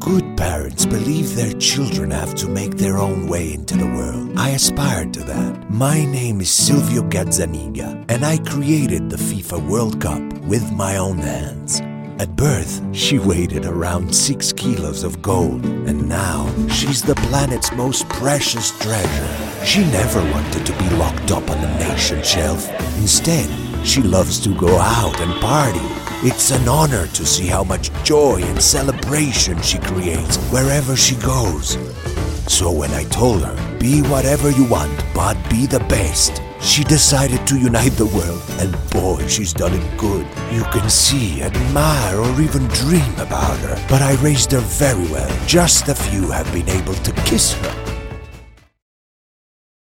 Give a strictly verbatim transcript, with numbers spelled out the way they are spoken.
Good parents believe their children have to make their own way into the world. I aspired to that. My name is Silvio Gazzaniga, and I created the FIFA World Cup with my own hands. At birth, she weighed around six kilos of gold, and now she's the planet's most precious treasure. She never wanted to be locked up on the nation shelf. Instead, she loves to go out and party. It's an honor to see how much joy and celebration she creates wherever she goes. So when I told her, be whatever you want, but be the best, she decided to unite the world, and boy, she's done it good. You can see, admire, or even dream about her, but I raised her very well. Just a few have been able to kiss her.